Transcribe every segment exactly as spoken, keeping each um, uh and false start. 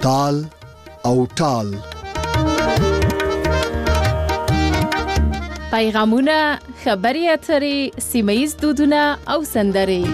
تال او ټال. پیغامونه، خبري اترې، سیمه‌ییز دودونه او سندرې.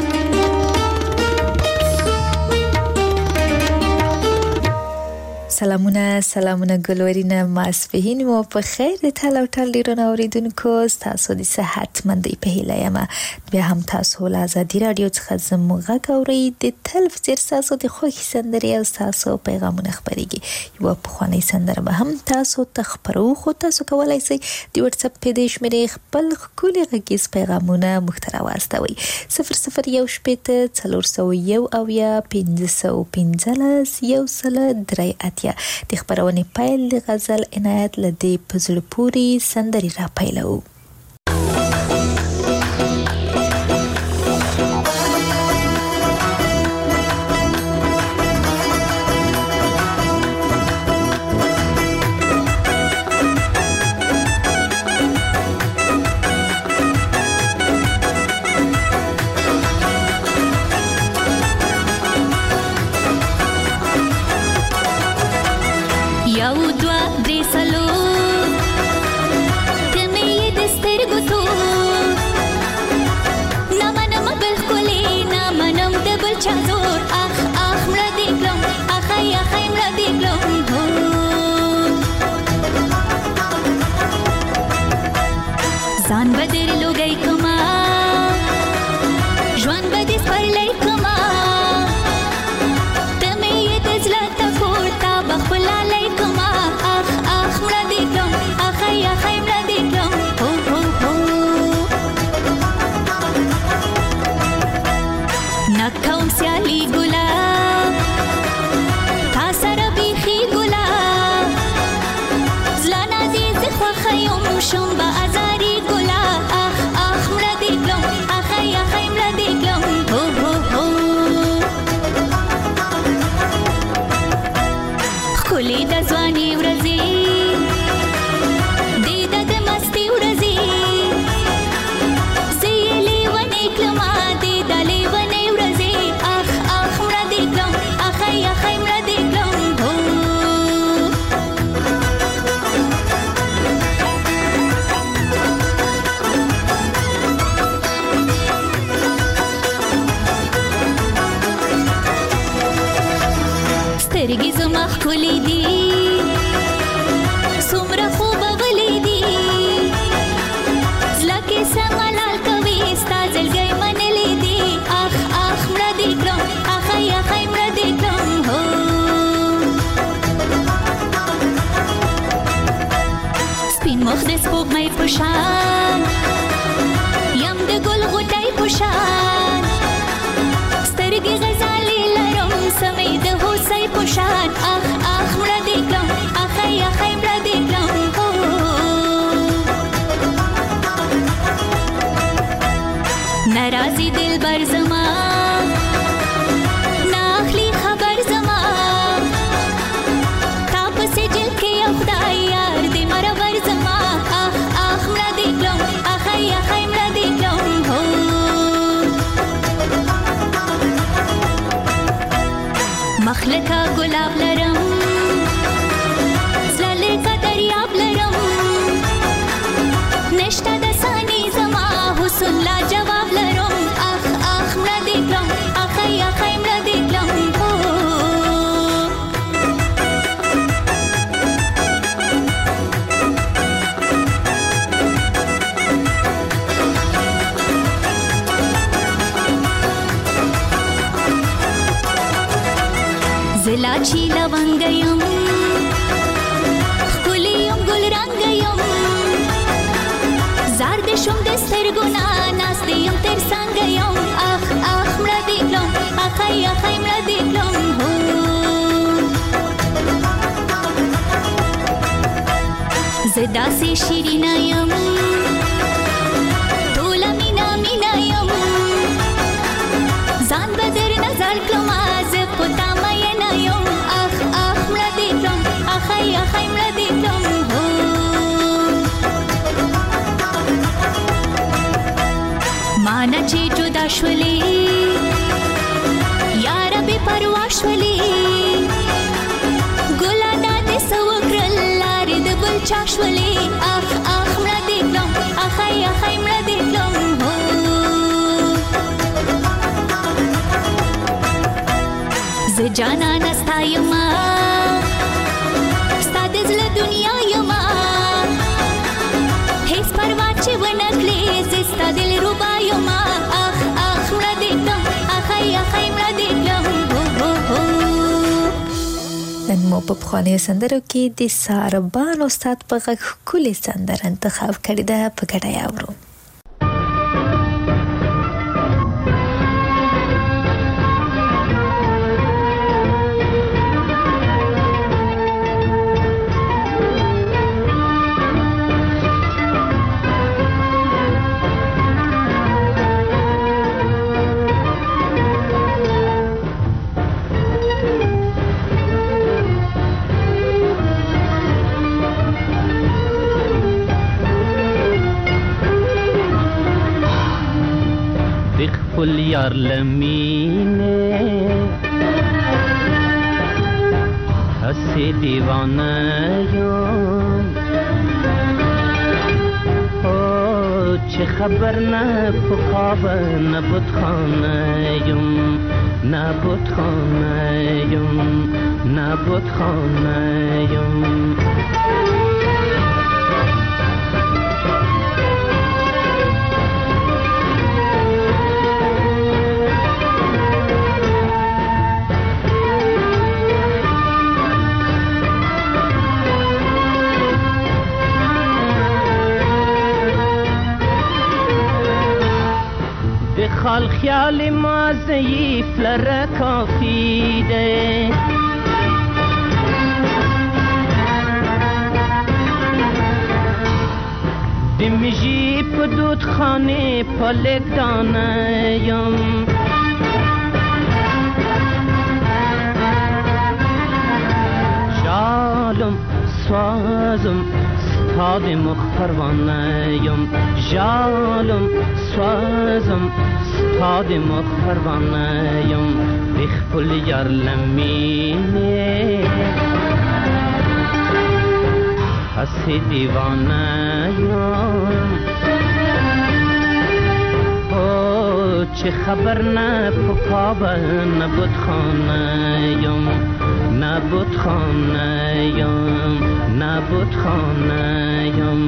سلامونه سلامونه ګلورینه ماسپهین مو په خیر د تل او ټل ډیرونه اوریدونکو تاسو د صحت مندي په هیله یم. بیا هم تاسو له ازادي رادیو څخه زموږ غږ اورئ. د تلویزیون تاسو د خوښي سندرې او تاسو پیغامونه خبرېږي. یو په خواني سندره به هم تاسو ته خبرو خو تاسو کولای شئ د واتس اپ په دې شمیرې خپل خولي غږیز پیغامونه مختره واستوي. صفر صفر یو شپېته څلور سوه یو اویا پنځه سوه پنځلس یو سل درې اتیا. د خبرونې پیل د غزل عنایت لدی پزړه پوری سندري را پیلو. ځان بدر لوګي کما ژوند بدې سپړلې کما تمه یې د زړه پورته بخلالې کما اخ اخ مړه دې کوم اخ یا خې مړه دې کوم هو هو هو نکوم سیالي ګلا تا سره بيخي ګلا زلانا دې زخوا خيوم شوم با ازاري کلی د ځواني ورځي دې د مستی ورځي زېلې ونې کلمه دې د لېونې ورځي اخ اخ مړه دې کوم اخ یا خې مړه دې کوم سترګې زما ښکلې دي څومره خوب غلې دي زړه کې سملال کوي ستا زړګی منلې دي اخ اخ مړه دې کړم اخ یا خې مړه دې کړم هو سپین مخ د سپوږمۍ په شان یم د ګل غوټۍ په شان سترګې غزالې لرم سمې د هوسۍ په شان اخ اخ مړه دې کړم اخ یا خې مړه دې کړم ناراضي دلبر زما ناخلی خبر زما تا پسې جل کې یو خدای یار دې مرور زما اخ اخ مړه دې کړم اخ یا خې مړه دې کړم مخلکا گلاب لرم زلال کا دریاب لرم نشتا د ثانی زما حسن لا جواب لرم اخ اخ مړه دې کړم اخ یا خې مړه دې کړم زلاچی لونګیم خولیم ګل رنگیم زار دې شوم د سترګونا ناس دې يم تر څنګه اخ اخ مړه دې کړم اخ یا خې مړه دې کړم زدا سي شیرینا یم ټول مینا مینا یم ځان بدر نظر کړم از پتا مې نه یم اخ اخ مړه دې کړم اخ یا خې مړه دې کړم مانا چې جدا شولې یا رب پروا شولې چشولی اخ اخ مړه دې کړم اخی اخی مړه دې کړم زه جانان ستا یما ستا د زړه دنیا یما هیڅ پروا چې ونه کړې زه ستا دلربا یما اخ اخ مړه دې کړم اخی اخی مړه دې کړم نن مو په پخوانیو سندرو کې د ساربان استاد په غږ ښکلې سندره انتخاب کړې ده، په ګډه یې اورو. کل یار لمینه هستی دیوانه یم او چه خبر نه پخواب نه بودخانه یم نه بودخانه یم نه بودخانه یم خال خیال ما ضعیف لره کافی ده دمیجی پا دود خانه پالک دانه یم جالم سوازم ستاد مخفروانه یم جالم سوازم ستاد مخفروانه یم بخپل یار لمینه هستی دیوانه یم او چه خبر نه پکابه نبود خانه یم نبود خانه یم نبود خانه یم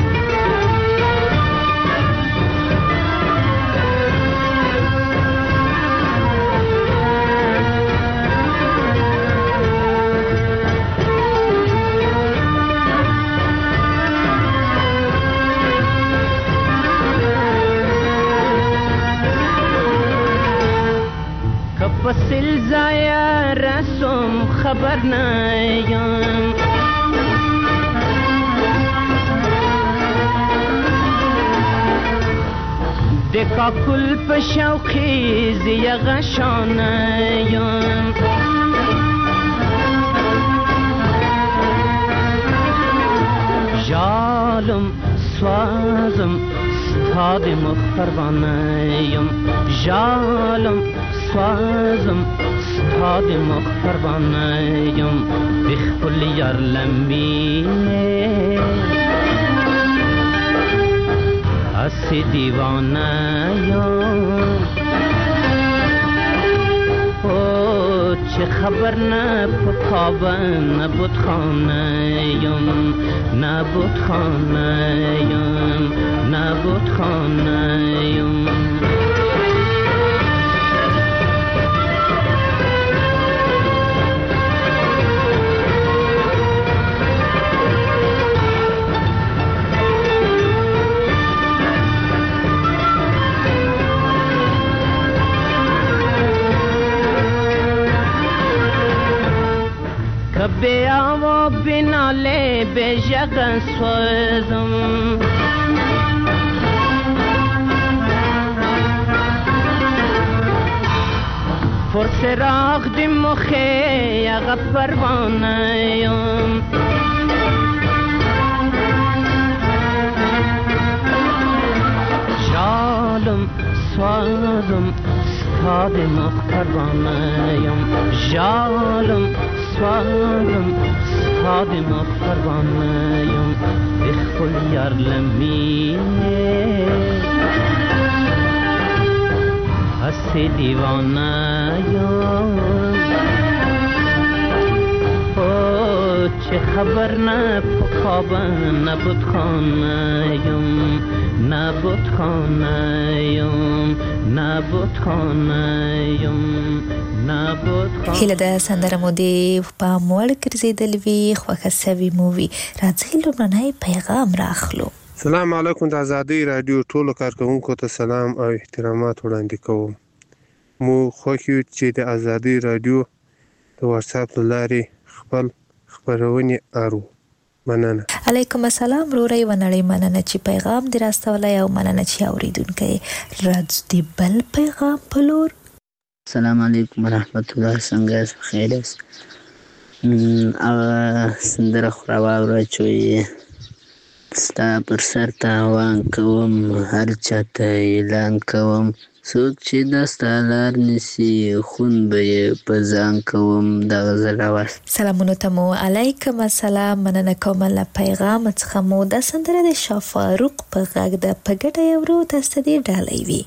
بسل زایا رسم خبر نیم دکا کل په شوقی زی غشانیم جالم سوازم ستاد مخفروانیم جالم سوازم ستاد مخفروانیم بخپل یار لمینه هستی دیوانه یم او چه خبر نه پکابه نبود خانه یم نبود خانه یم نبود خانه یم بیا و بناله به جگن سوزم فرسراغ دی مخی اغا پروانه یم جالم سوازم ستاد مخ پروانه یم جالم سوارم ستادم پروانه‌یم بخل یار لمیه هستی دیوانه‌یم او چه خبر نه پخواب نبود خانه‌یم نبود خانه‌یم نبود خانه‌یم هیله ده سندره مو دی په موړ ګرځېدل وی خوښه سوي مووي راځي لومړنی پیغام راخلو. سلام علیکم د آزادۍ رادیو ټولو کارکونکو ته سلام او احترامات وړاندې کوم. مو خوښ یو چې د آزادۍ رادیو د واتس اپ لارې خپل خبرونه اورو. مننه. علیکم السلام روري ونړی مننه چې پیغام دی راستولای او مننه چې اوریدونکو راځي بل پیغام په لور. السلام علیکم ورحمت الله څنګه یاست خیر یاست او سندره خو راواوره چې ستا پر سر تاوان کوم هر چاته اعلان کوم څوک چې د ستا لار نیسي خون به یې په ځان کوم دا غزل راواست. سلامونو ته مو علیکم السلام مننه کوم له پیغام څخه مو د سندره د شاه فاروق په غږ د په ګټه یورو تاسو دې ډالۍ وي.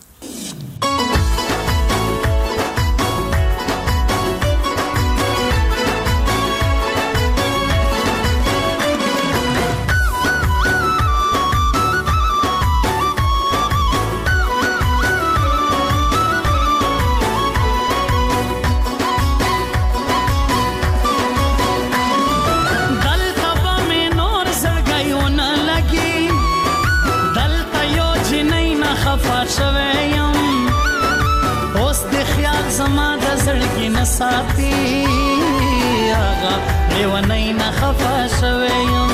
ساتي آغا لیونی نخفا شویم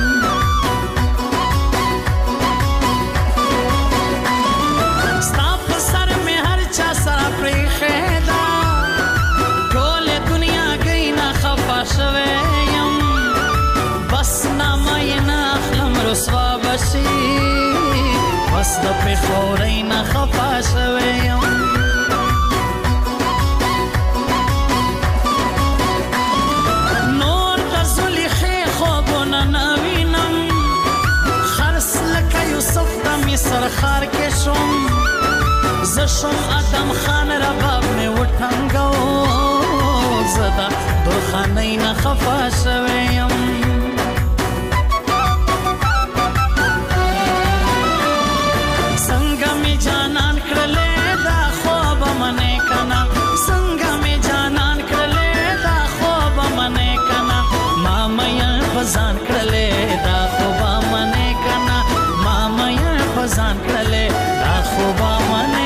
ستا په سر می هر چا سره پریخی دا ټول دنیا گئی نخفا شویم بس نامه یې ناخلم رسوا بشي بس د پېښورۍ نخفا شویم سرخار کې شوم زشم ادم خان رباب می وټنګو زدا درخانې نه خفا شویم څنګه می جانان کړلې دا خوب منې کنا څنګه می جانان کړلې دا خوب منې کنا ما مې فزان کړلې دا خوب منې کنا ما مې فزان کړلې دا خوب منې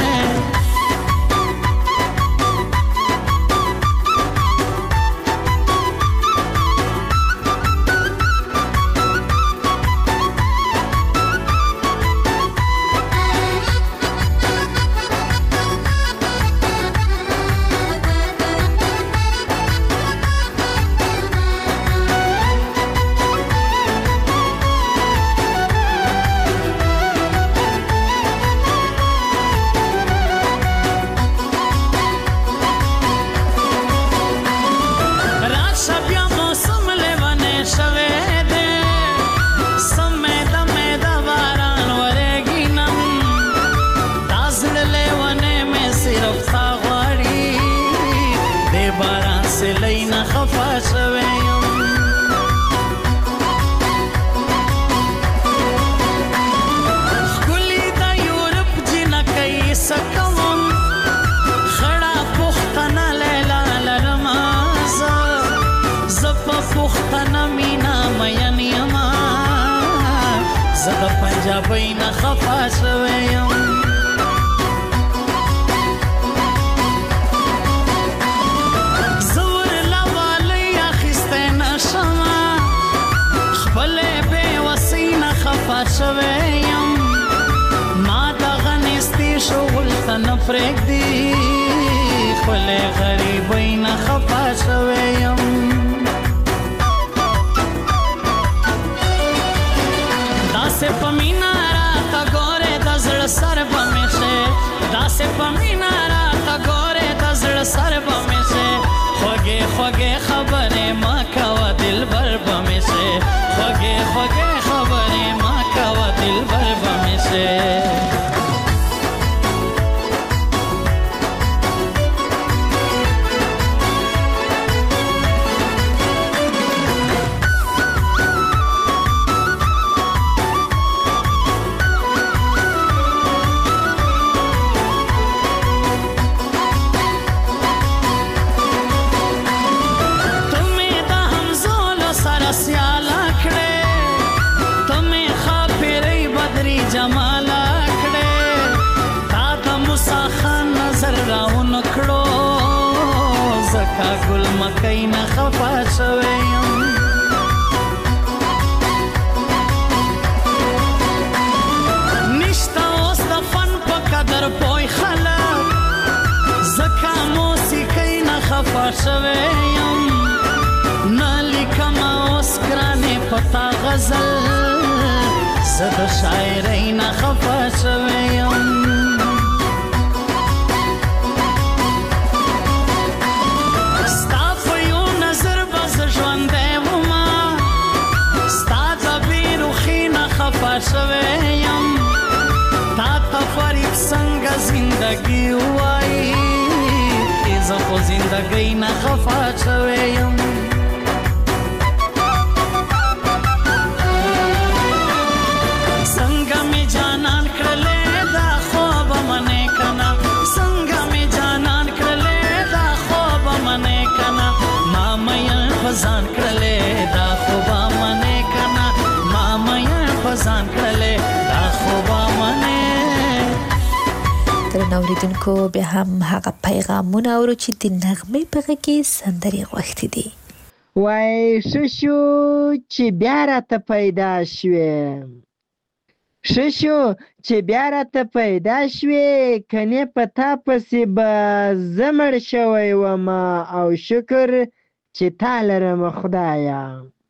پنجابی نه خفا شویم زور لوالی اخیسته نشما خپل بے وسی نه خفا شویم ما دغه نستی شغل ته نه پرېږدي خپل غریبی نه خفا شویم داسې په مینا راته ګورې د زړه سر به مې شي داسې په مینا راته ګورې د زړه سر به مې شي خوږې خوږې خبرې دلبر بمې سه خوږې خوږې خبرې ما کوه دلبر بمې سه گل مکای نه خفا شویم نشتا اوس د فن په قدر پوی خلک زکا موسیقی نه خفا شویم نه لیکم اوس ګرانې پتا غزل زه د شاعرۍ نه خفا شویم شویم تا تا فریب څنګه زندگی وای زه خو زندگی نه خفا شویم څنګه می جانان کړلې دا خوب منې کنا څنګه می جانان کړلې دا خوب منې کنا ما مې فزان کړلې دا خوب منې کنا ما مې ځان کړلې دا خوبه منې درنو اوریدونکو بیا هم هغه پیغامونه اورو چې د نغمې په غږ کې سندرې غوښتې دي وای ښه شو چې بیا راته پیدا شوې ښه شو چې بیا راته پیدا شوې کنې په تا پسې به زه مړ شوی ومه او شکر چې تا لرم خدایه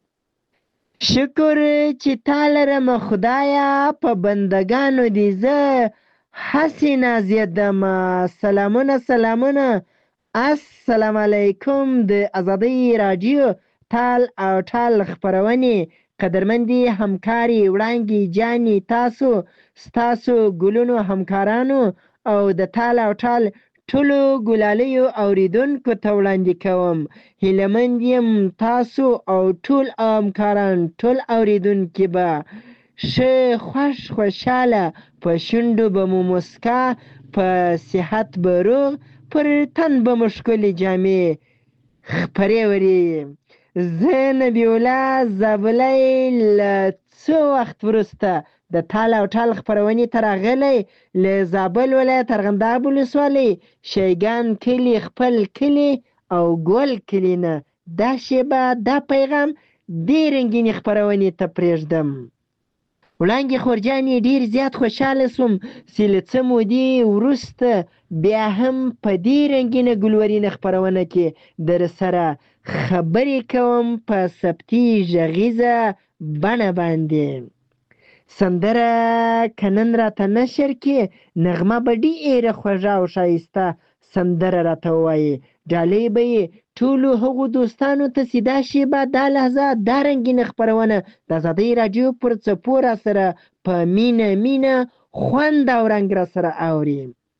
شکر چې تا لرم خدایا په بندگانو دې زه هسې نازیدم سلامونه سلامونه السلام علیکم د آزادۍ راډیو تال او ټال خپرونې قدرمندي همکاري وړانګې جانې تاسو ستاسو ګلونو همکارانو او د تال او ټال ټولو ګلالیو اوریدونکو ته وړاندې کوم هیلهمند یم تاسو او ټول همکاران ټول اوریدونکي به ښه خوښ خوشحاله په شونډو به مو مسکا په صحت به روغ پر تن به مو ښکلې جامې خپرې ورې زه نبی الله زابلی له څو وخت وروسته د تال او ټال خپرونې ته راغلی له زابل ولایت ارغنداب ولسوالۍ شیګان کلي خپل کلي او ګل کلي نه دا شیبه دا پیغام دې رنګینې خپرونې ته پرېږدم وړانګې خورجانې ډېر زیات خوشحاله سوم چې له څه مودې وروسته بیا هم په دې رنګینه ګلورینه خپرونه کې در سره خبرې کوم په ثبتي غږیزه بڼه باندې سندره که نن راته نشر کې نغمه به ډېره خوږه او ښایسته سندره راته ووایي ډالۍ به یې ټولو هغو دوستانو ته چې دا شیبه دا لحظه دا رنګینه خپرونه د ازادۍ راډیو پر څپو را سره په مینه مینه خوند او رنګ را سره اوري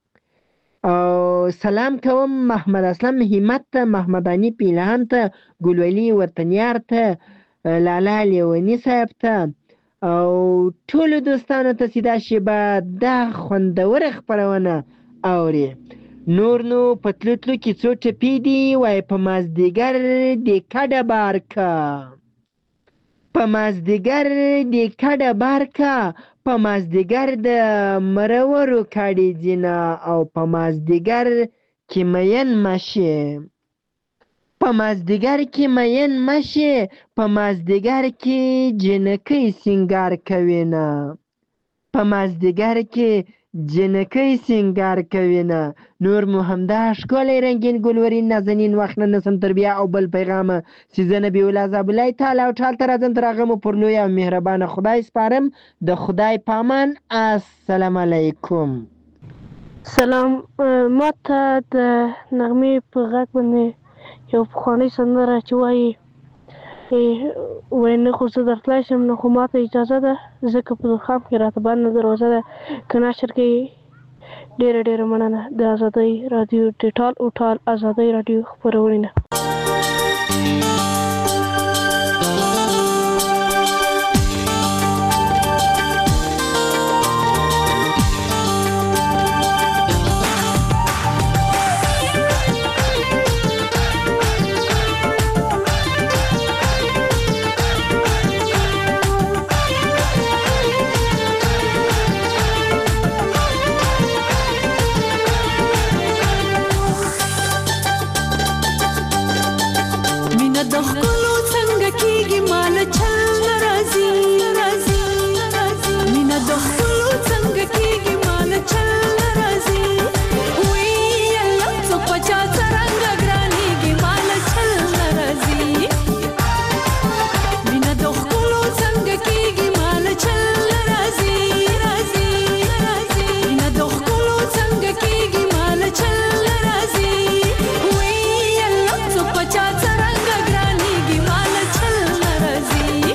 او سلام کوم محمد اسلم همت ته محمداني پیلان ته ګلولي وطنیار ته لالا لیوني صاحب ته او ټولو دوستانو ته چې دا شیبه دا خوندوره خپرونه اوري نور نو په تلو تلو کې څو ټپې دي وایي په مازدیګر د کډه بار کا په مازدیګر د کډه بار کا په مازدیګر د مرورو کاډې ځینه او په مازدیګر کې مین مشي په مازدیګر کې مین مشي په مازدیګر کې جنکۍ سینګار کوي نه په مازدیګر کې جنکۍ سینګار کوي نه نور مو همدا ښکلی رنګین ګلورین نازنین وخت نه نسم تر بیا او بل پیغامه چې زه نبي الله زابلی تعالی او ټال ته راځم تر هغه مو پر لوی او مهربانه خدای سپارم د خدای پامان السلام علیکم سلام ما ته د نغمې په غږ باندې یو پخوانۍ سندره چې وایي کې وای نه خو زه درتلی شم نو خو ما ته اجازه ده ځکه په درخام کې راته بنده دروازه ده که نشر کې ډېره ډېره مننه د ازادۍ راډیو د ټال او ټال ازادۍ راډیو خپرونې نه. Razi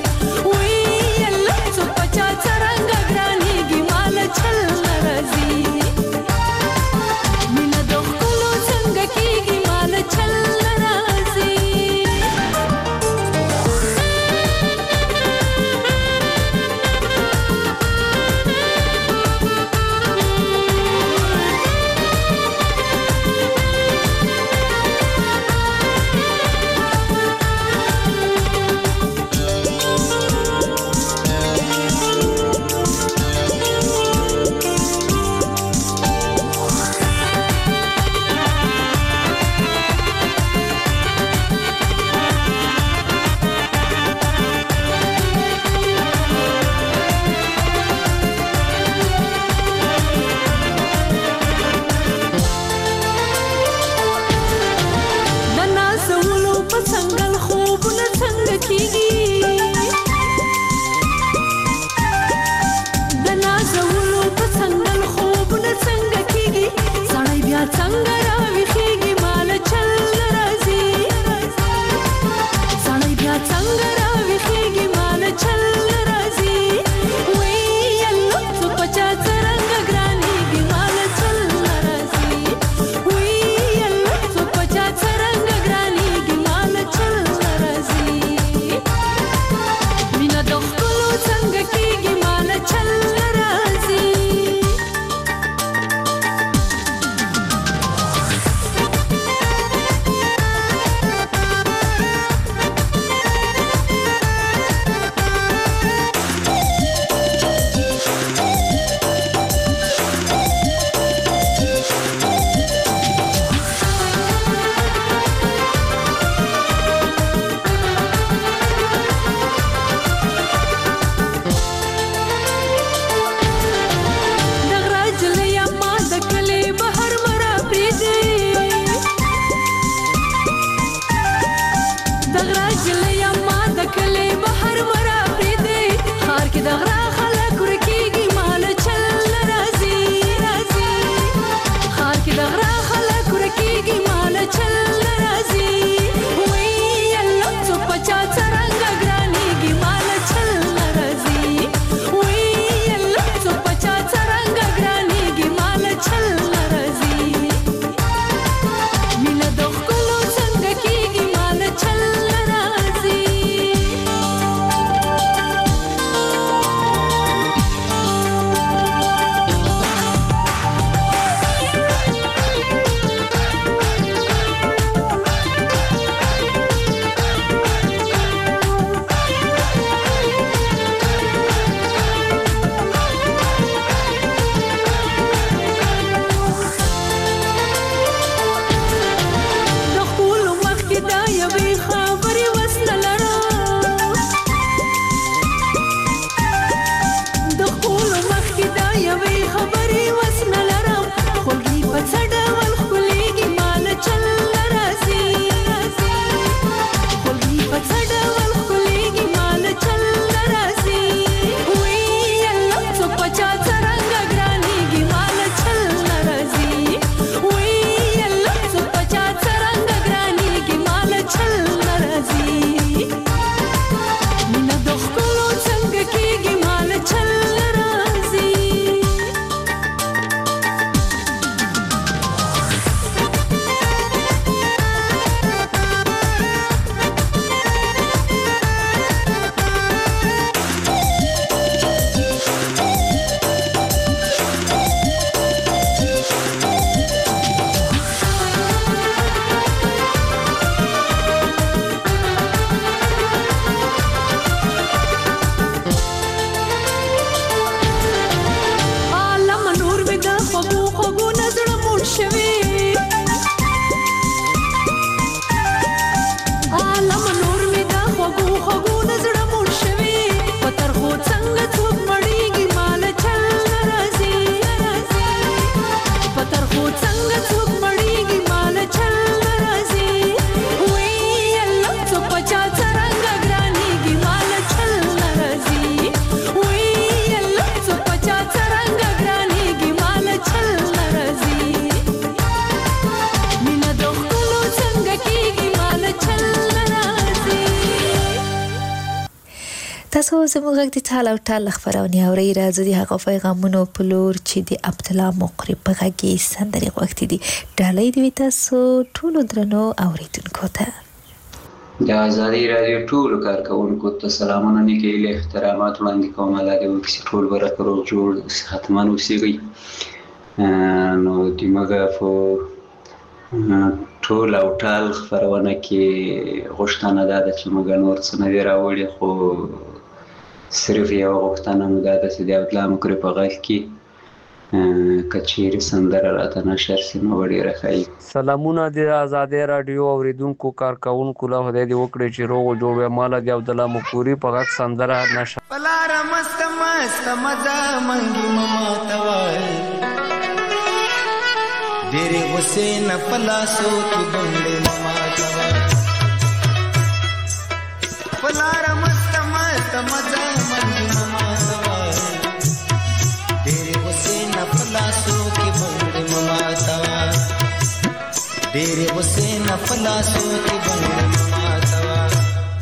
تاسو زموږ غږ د ټال او ټال خبرونه اورئ. راځي د هغه پیغامونو په لور چې د عبدالله مقری په غږ کې سندرې غوښتې دي. ډالۍ دی تاسو ټولو درنو اوریدونکو ته. د آزادۍ رادیو ټولو کارکوونکو ته سلامونه نیکې هیلې احترامات وړاندې کوم. الله دې وکړي چې ټول به راته روغ جوړ صحتمند اوسېږئ. نو دماغ په ټول او ټال خبرونه کې غوښتنه ده چې موږ نور څه نه دي راوړي، خو صرف یو غوښتنه مو ده چې د عبدالله مقری په غږ کې که چیرې سندره راته نشر سي نو به ډېره ښه وي. سلامونه د آزادۍ راډیو اوریدونکو کارکوونکو له خدای دې وکړي چې روغ او جوړ وي. ماله د عبدالله مقری په غږ سندره نشر په لاره مست مست مزه منګي ماته وایي، ډېرې غوسې نه په لاسو کې بنګړې ماته وایي. په لاره مست مست مزه منګي ماته وایي، ډېرې غوسې نه په لاسو کې بنګړې ماته وایي، ډېرې غوسې نه په لاسو کې بنګړې ماته وایي.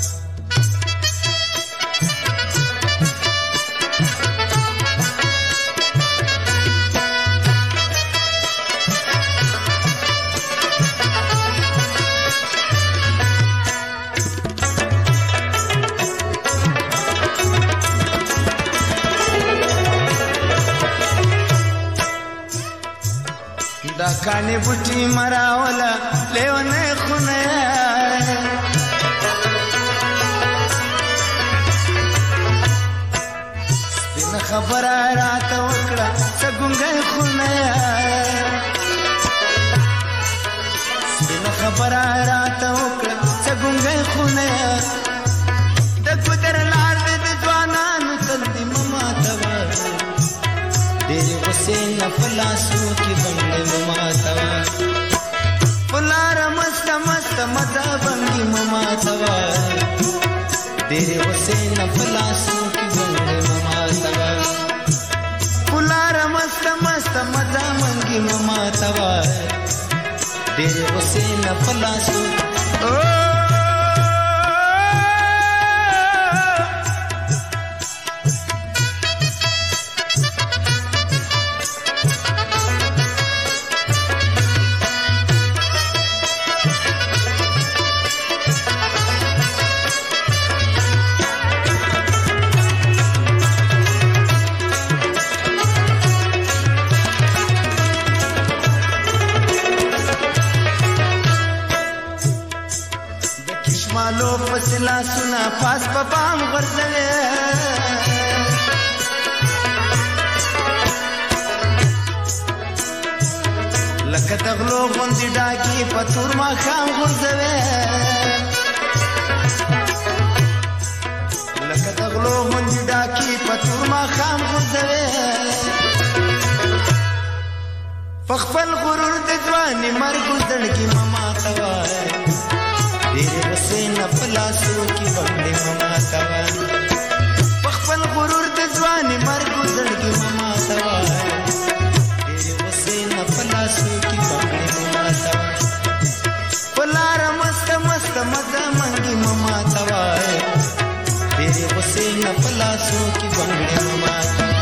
دا کانی بوټي مراوله لیونه خونه سپینه خبره راته وکړه څنګه خونه سپینه خبره راته وکړه څنګه خونه د ګودر لار د ځوانانو تل دې ماته وایي، ډېرې غوسې نه په لاسو کې بنګړې ماته وایي. په لاره مست مست مزه بنګي ماته وایي، ډېرې غوسې نه په لاسو کې بنګړې ماته وایي. په لاره مست مست مزه بنګي ماته وایي، ډېرې غوسې نه په لاسو مالو فسلا سنا پاس په پام غرزلې لکه تغلو غوندې ډاګي په تور ما خام غرزوي، لکه تغلو غوندې ډاګي په تور ما خام غرزوي. په خپل غرور د ځواني مرګ زړګي ماته وایي، ډېرې غوسې نه په لاسو کې بنګړې ماته وایي. په خپل غرور د ځواني مرګ زړګي ماته وایي، ډېرې غوسې نه په لاسو کې بنګړې ماته وایي. په لاره مست مست مزه منګي ماته وایي، ډېرې غوسې نه په لاسو کې بنګړې ماته وایي.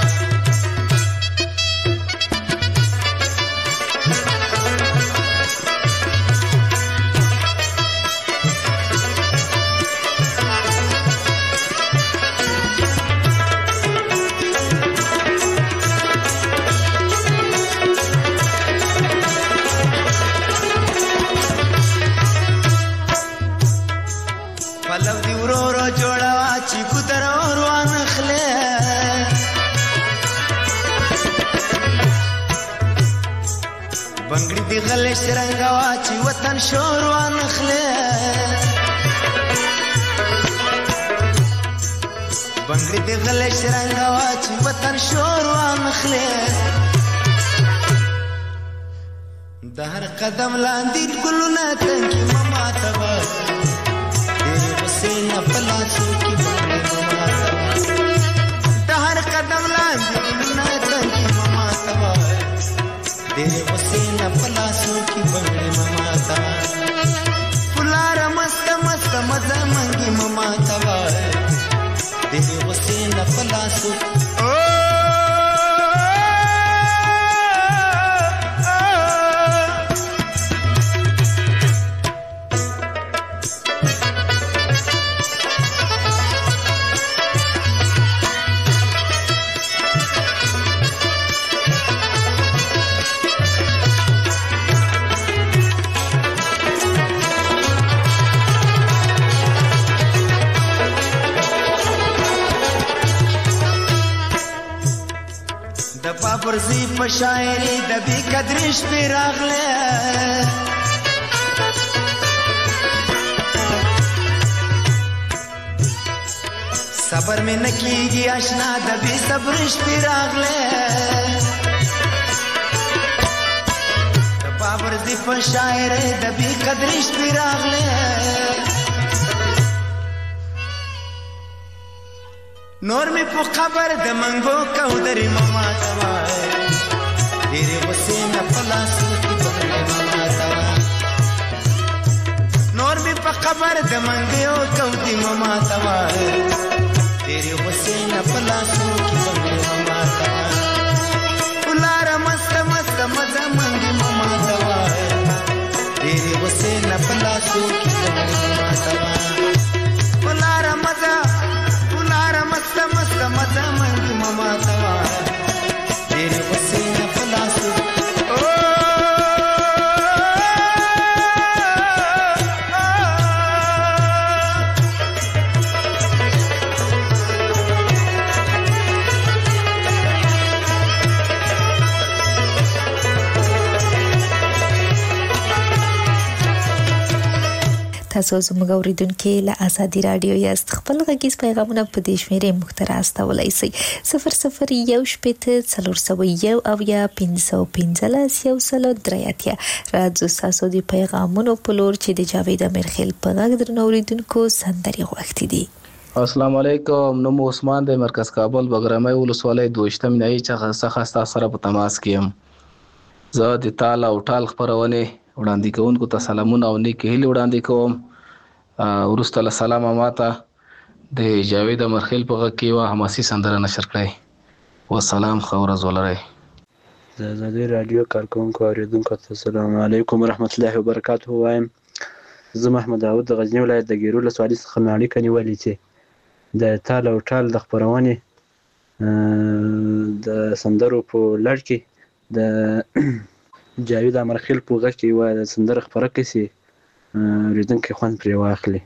پلو دی ورو ورو جوړوا چې ګودر روان خله بنګړي دی غلې شرنګوا چې وطن شور روان خله بنګړي دی غلې شرنګوا چې وطن شور روان خله د هر قدم لاندې ګلونه تنګي ماته وایي، نه په لاسو کې بنګړې ماته وایي. د هر قدم لاندې ګلونه تنګي ماته وایي، ډېرې غوسې نه په لاسو کې بنګړې ماته وایي. په لاره مست مست مزه منګي ماته وایي، ډېرې ورزي په شاعري د بي قدرې شپې راغله صبر مې نکېږي آشنا د بي صبر شپې راغله د ورزي په شاعري د بي قدرې شپې راغله نور می په خبر د منګو کو درې ماما توای ډېرې غصې نه په لاسو کې پکړې ماما توای نور می په خبر د منګو کو درې ماما توای ډېرې غصې نه په لاسو کې پکړې ماما توای ولار مست مست مزه منګي ماما توای ډېرې غصې نه په لاسو کې پکړې ماما توای ولار مزه مست مست مزه منګي ماما توای ډېرې غصې نه په لاسو تاسو زموږ اوریدونکو له ازادي رادیو یاست خپل غږیز پیغامونه په دې شمیرې مختار استولای شي صفر صفر یو شپږ څلور سوه یو او یا پنځه سوه پنځلس یو سل درې اتیا راځو تاسو د پیغامونو په لور چې د جاوید امیرخیل په غږ درنو اوریدونکو سندري غوښتي دي السلام علیکم نوم عثمان د مرکز کابل بګرامي ولسوالۍ دوشتم نه څخه څخه سره په تماس کیم زه د تال او ټال خبرونه وړاندې کوونکو ته سلامونه او نیک هیلې وړاندې کوم ورسته له سلام ماته د جاوید امرخیل په غږ کې وا حماسي سندره نشر کړئ والسلام خورز ولرئ د ازادي رادیو کارکونکو اوریدونکو ته السلام علیکم ورحمت الله وبرکاته وایم زه محمد داود د غزنی ولایت د ګیرو لسوالۍ څخه اړیکه نیولې چې د تال او ټال د خبرونې د سندرو په لړ کې د جاوید امرخیل په غږ کې یوه سندره خپره کړي چې اوریدونکي خوند پرې واخلي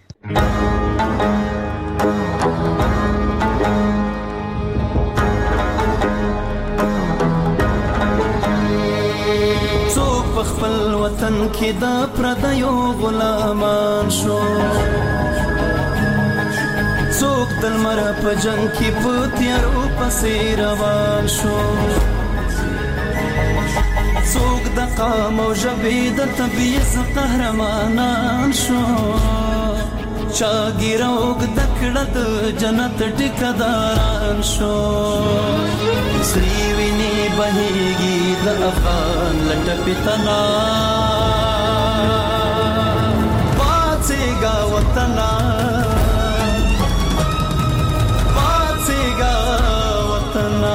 څوک په خپل وطن کې د پردیو غلامان شو څوک د لمر په جنګ کې په تیارو پسې روان شو څوک د قام او ژبې د تبعیض قهرمانان شو چا ږیره اوږده کړه د جنت ټیکهداران شو سرې وینې بهیږي د افغان له ټپې تنا پاڅېږه وطنه پاڅېږه وطنه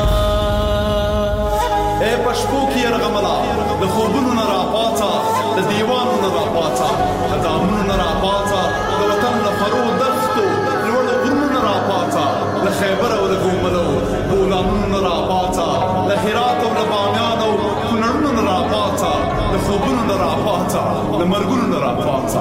ای پشپو کې یرغملا د خوبونو نه راپاڅه د دیوانو نه راپاڅه د دامونو نه راپاڅه د وطن له فرو دښتو لوړو غرونو نه راپاڅه له خیبر او له ګوملو بولانونو نه راپاڅه له هرات او له بامیان او کونړونو نه راپاڅه د خوبونو نه راپاڅه د مرګونو نه راپاڅه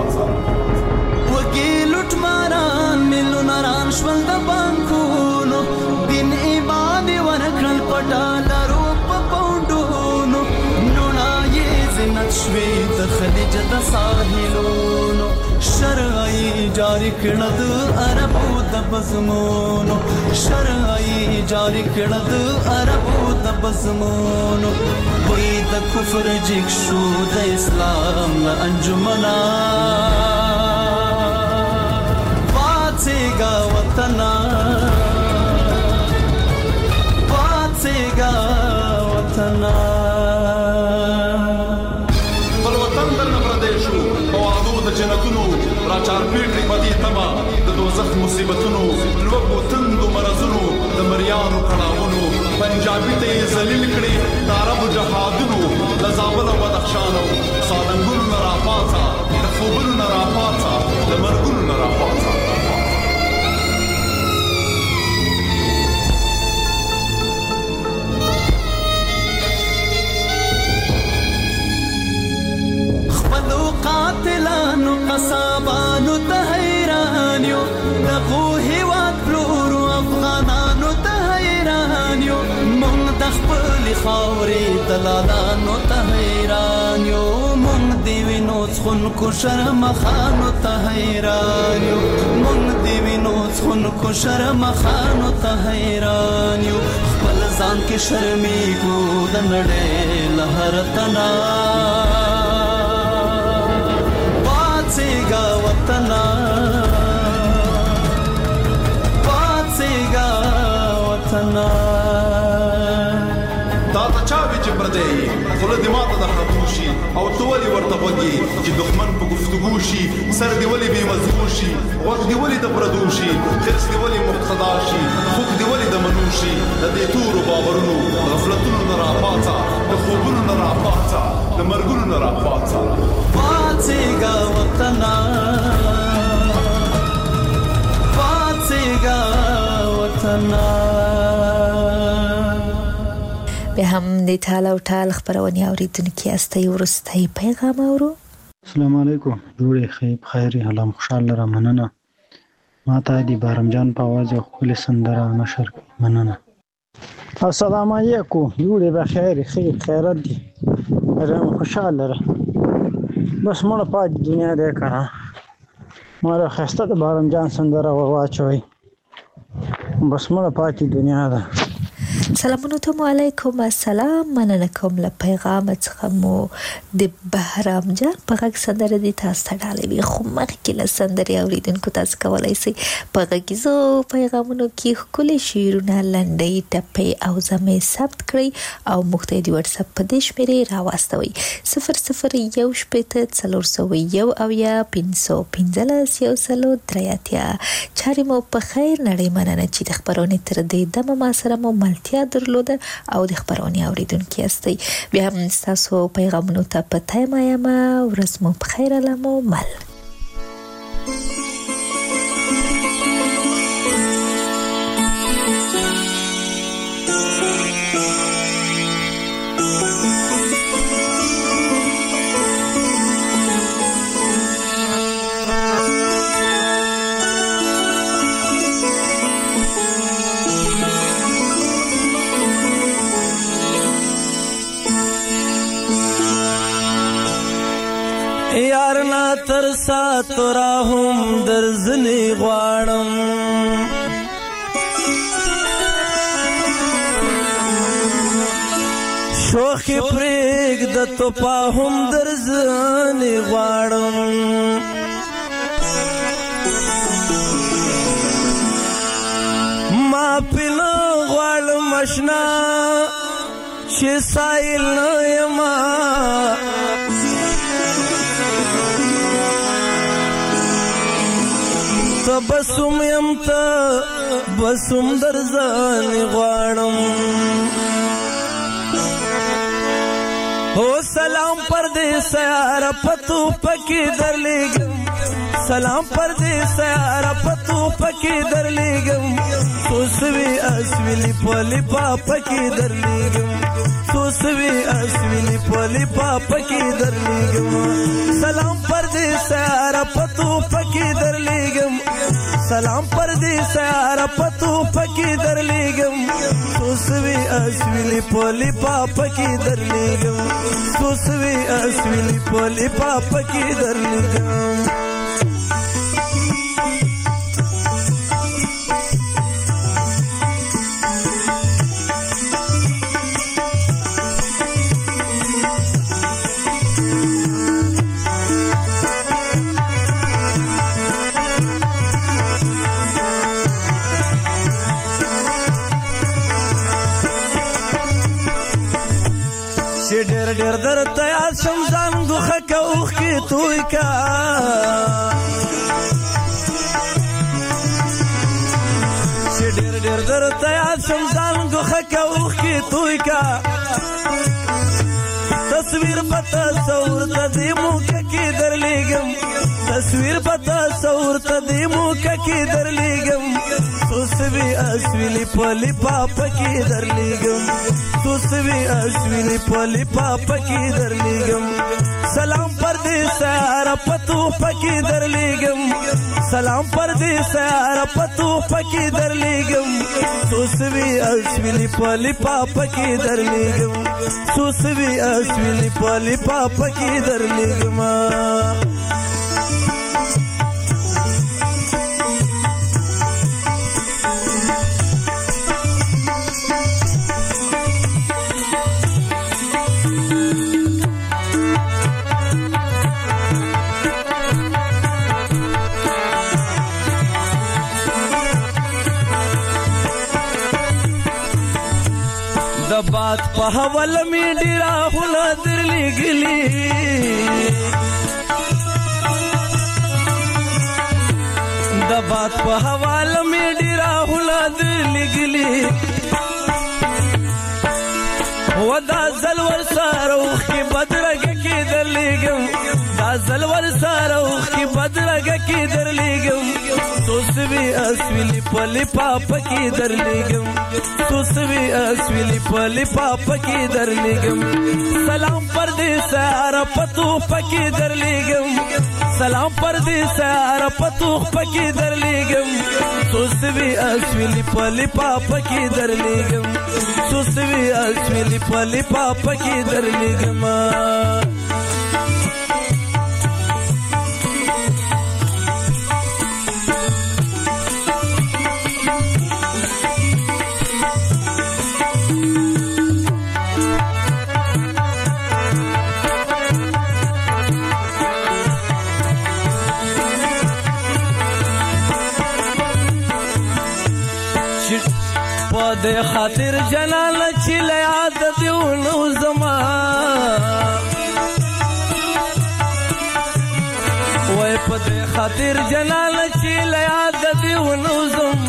وګي لوټماران میلیونران شول د بانکونو دین ایمان ورکړل پټالرو په پاونډونو نونا یې زینت شوې د خلیج د ساحلونو شرعي جاری کړه د عربو د بزمونو شرعي جاری کړه د عربو د بزمونو وې د کفر جګ شو د اسلام له انجمنا پاڅېږه وطنه پاڅېږه وطنه بل وطن درنه پردی شو په وعدو د جنتونو راچارپېټ کړي په دې تمه د دوزخ مصیبتونو لوږو تندو مرضونو د مریانو کړاوونو پنجابي ته یې ذلیل کړي د عربو جهادونو د زابل او بدخشان او سالنګونو نه راپاڅه د خوبونو نه راپاڅه د مرګونو نه راپاڅه قاتلانو قصابانو ته حیران یو دغو هیواد پلورو افغانانو ته حیران یو مونږ د خپل خاورې دلالانو ته حیران یو مونږ د وینو څښونکو شرمخانو ته حیران یو مونږ د وینو څښونکو شرمخانو ته حیران یو خپل ځان کې شرمېږو د نړۍ له هر تنا پاڅېږه وطنه پاڅېږه وطنه دا ته چا وی چې پردی خوله دې ماته د خطو شي او ته ولې ورته غوږ چې دښمن په گفتگو شي سر دې ولې بې مزغو شي غوږ دې ولې د پردو شي خرس دې ولې مقتدا شي خوږ دې ولې د منو شي د دې تورو باورونو غفلتونو نه راپاڅه د خوبونو نه راپاڅه د مرګونو نه راپاڅه پاڅېږه وطنه پاڅېږه وطنه. به هم د ټال او ټال خبرونه اوریدونکو یاستئ ورستۍ پیغام اورو. السلام علیکم جوړې خیب خیری حالم خوشاله را مننه ما ته دی بارم جان په आवाज خپل سندره نشر مننه. السلام علیکم جوړې بخیر خیر خیرت دی رم خوشاله را بس مړه پات دنیا دې کړه مړه خسته د بارم جان سندره ورواچوي بس مړه پات دنیا ده. سلامونه ته علیکم السلام مننه کوم له پیغام څخه مو د بهرام جان په غږ سندره دي تاسو ته ډالې خو مخکې له سندرې اوریدونکو تاسو کولای شئ په غږیزو پیغامونو کې ښکلي شعرونه لنډۍ ټپې او زمې ثبت کړئ او موږ ته د واتساپ په دې شمېرې راواستوئ صفر صفر یو شپېته څلور سوه یو اویا پنځه سوه پنځلس یو سلو درې اتیا. چارې مو په خیر نړۍ مننه چې د خپرونې تر دې دمه ما سره مو ملتیا درلوده او د خبرونې اوریدونکو یاستئ. بیا هم ستاسو پیغامونو ته په تمه یم. ورځ مو په خیر علمو مل. یارنا ترسا تورا هم درزنی غواړم شوخی پریگ د توپا هم درزنی غواړم ما پینا غواړم اشنا چې سایل نه یما بسوم یم تا بسوم درزان غواړم هو سلام پردیس یار پتو پکی درلیږم سلام پردیس یار پتو پکی درلیږم سوسوي اسویلی پلی پاپکی درلیږم سوسوي اسویلی پلی پاپکی درلیږم سلام پردیس یار پتو پکی درلیږم سلام پردیس یار پتو پکی درلیږم سوسوي اسویلی پلی پاپکی درلیږم سوسوي اسویلی پلی پاپکی درلیږم ډېر ډېر درته یاد شم ځان ګوښه که اوښکې توی که چې ډېر ډېر درته یاد شم ځان ګوښه که اوښکې توی که تصویر په تصور ته دې موقع کې درلیږم تصویر په تصور ته دې موقع کې درلیږم سوسوي اسویلی پلی پاپا کې درلیږم سوسوي اسویلی پلی پاپا کې درلیږم سلام پردیس یار پتو پکی درلیږم سلام پر دې سیاره پتو پکې درلېږم سوسوي اسویلی پلی پاپا کې درلېږم سوسوي اسویلی پلی پاپا کې درلېږم بات په حواله می ډیرا هله درلېږلي د بات په حواله می ډیرا هله درلېږلي و دا زلور ساره اوښکې بدرګه کې درلېږم دا زلور ساره اوښکې بدرګه کې درلېږم سوسوي اسویلی پلی پاپا کې درلېږم سوسوي اسویلی پلی پاپا کې درلېږم سلام پر دې ساره پتوخ پکې درلېږم سلام پر دې ساره پتوخ پکې درلېږم سوسوي اسویلی پلی پاپا کې درلېږم سوسوي اسویلی پلی پاپا کې درلېږم د خاطر جلال چې له یاد دې ونو زما وای په دې خاطر جلال چې له یاد دې ونو زم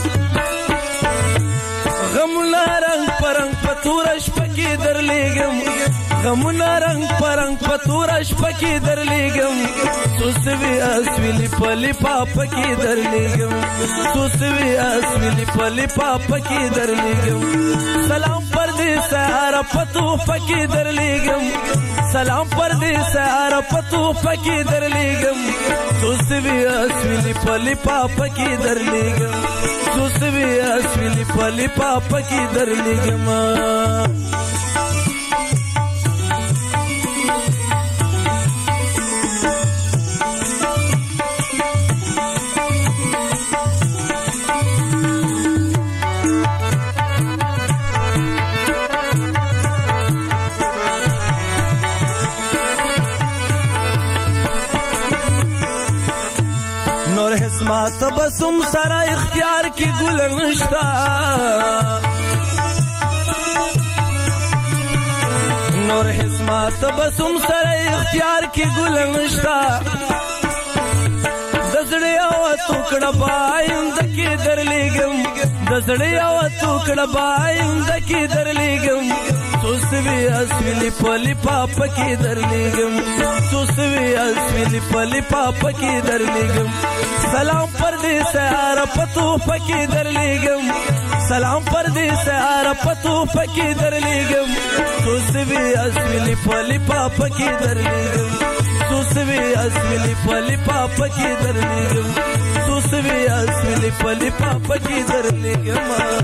غمونه رنگ پرنګ په تور شپه کې درلېږم غمونه رنگ پرنګ په تور شپه کې درلېږم سوسوي اسویلی پلی پاپا کې درلېږم سوسوي اسویلی پلی پاپا کې درلېږم سلام پر دې ساره پتوخ پکې درلېږم سلام پر دې ساره پتوخ پکې درلېږم سوسوي اسویلی پلی پاپا کې درلېږم سوسوي اسویلی پلی پاپا کې درلېږم ما تبسم سره اختیار کی ګل نشتا نور هیڅ ما تبسم سره اختیار کی ګل نشتا دزړې او ټوکړه باند کې درلېږم دزړې او ټوکړه باند کې درلېږم سوسوي اسویلی پلی پاپا کې درلېږم سوسوي اسویلی پلی پاپا کې درلېږم سلام پر دې ساره پتوخ پکې درلېږم سلام پر دې ساره پتوخ پکې درلېږم سوسوي اسویلی پلی پاپا کې درلېږم سوسوي اسویلی پلی پاپا کې درلېږم سوسوي اسویلی پلی پاپا کې درلېږم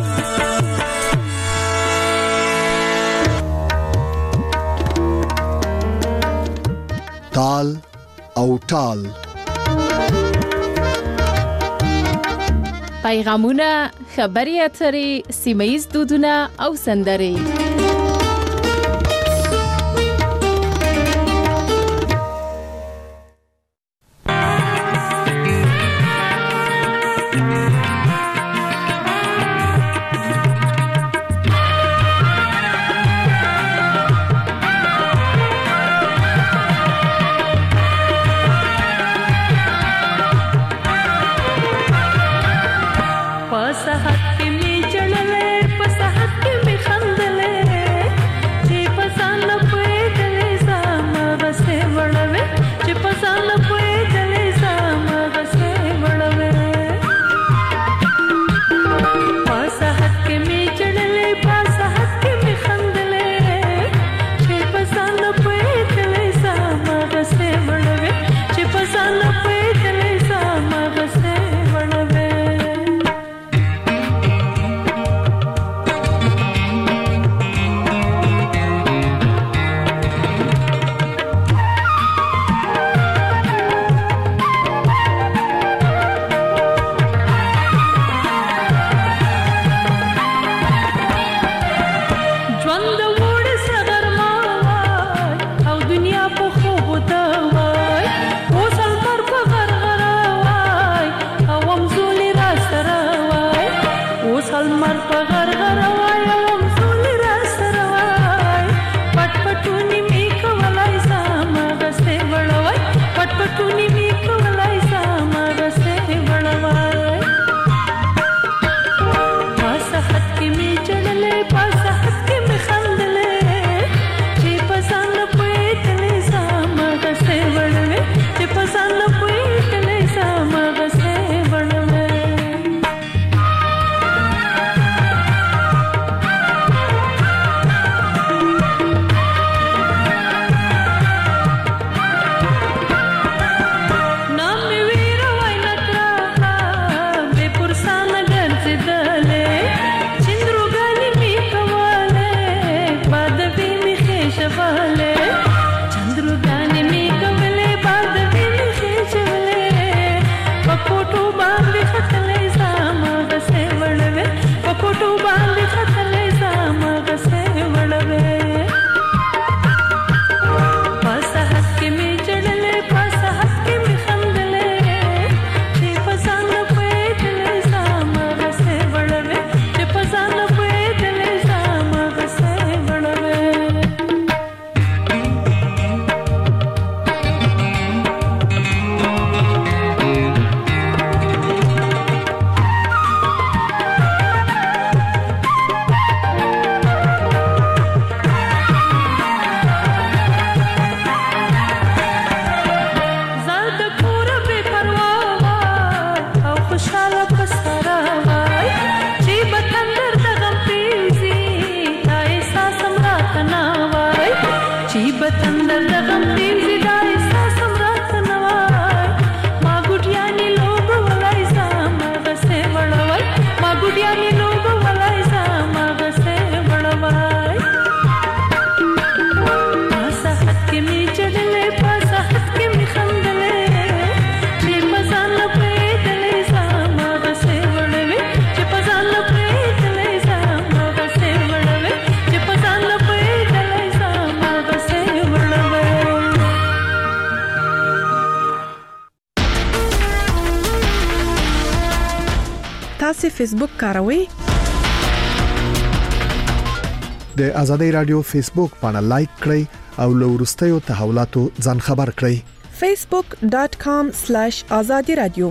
تال او ټال پیغامونه خبري اترې سیمه‌ییز دودونه او سندرې په صحت کې می جړلې په صحت کې می خندلې تاسو فیسبوک کاروئ؟ د ازادي رادیو فیسبوک باندې لایک کړئ او له وروستیو تحولاتو ځان خبر کړئ. facebook dot com slash azadi radio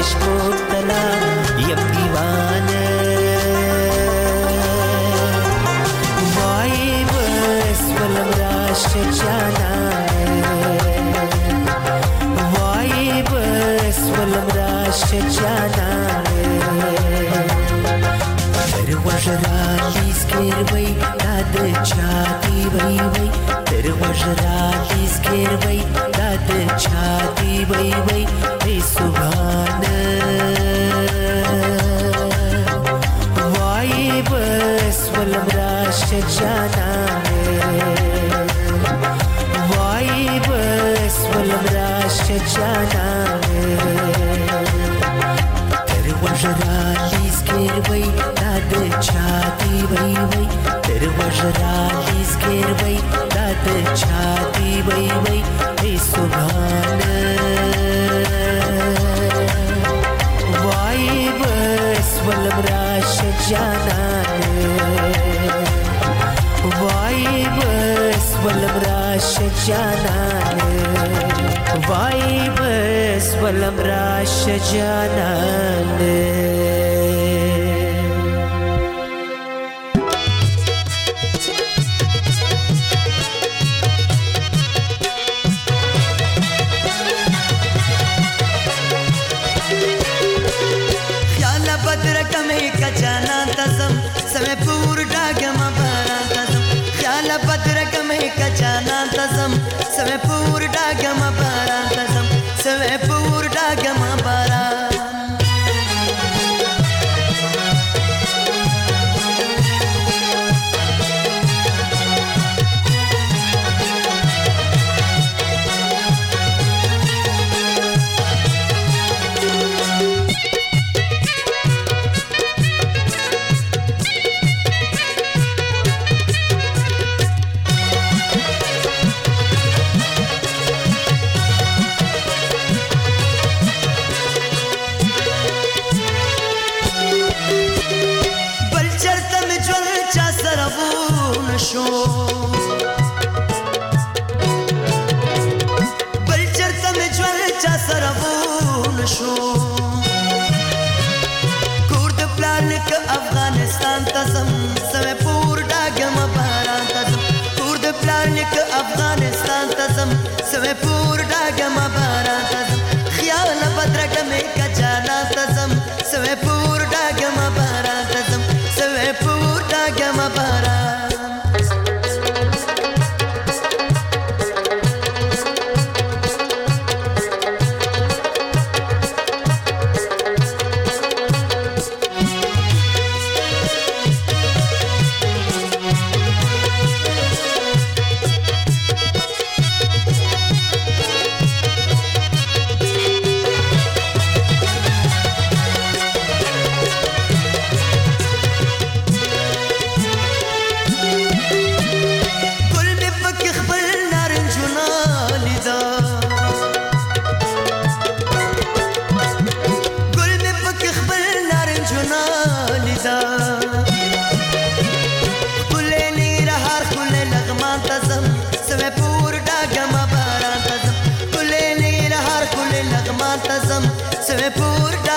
عشق تلا یم دیوانه وای بس ولم راش جانانه وای بس ولم راش جانانه در وجرالی سکر وی داد چاتی وی وی در وجرالی سکر وی داد چاتی وی وی ای سبحانه وای بس ولم راش جانانه وای بس ولم راش جانانه در وجرالی سکر وی داد چاتی وی وی در وجرالی سکر وی داد چاتی وی وی ای سبحانه وای بس ولم راش جانانه وای بس ولم راش جانانه وای بس ولم راش جانانه سمے پور ڈاگم باران تزم خیال بدرک میں کچانا تزم سمے پور ڈاگم باران تزم سمے پور ڈاگم باران بل چرته مې ژوند چا سره وونه شو کور د پلار نیکه افغانستان ته ځم سمې پور ډاګم باران ته ځم کور د پلار نیکه افغانستان ته ځم سمې پور ډاګم باران ته ځم خیال بدرګه مې کچانا ته ځم سمې پور ډاګم باران ته ځم سمې پور ډاګم باران سمے پور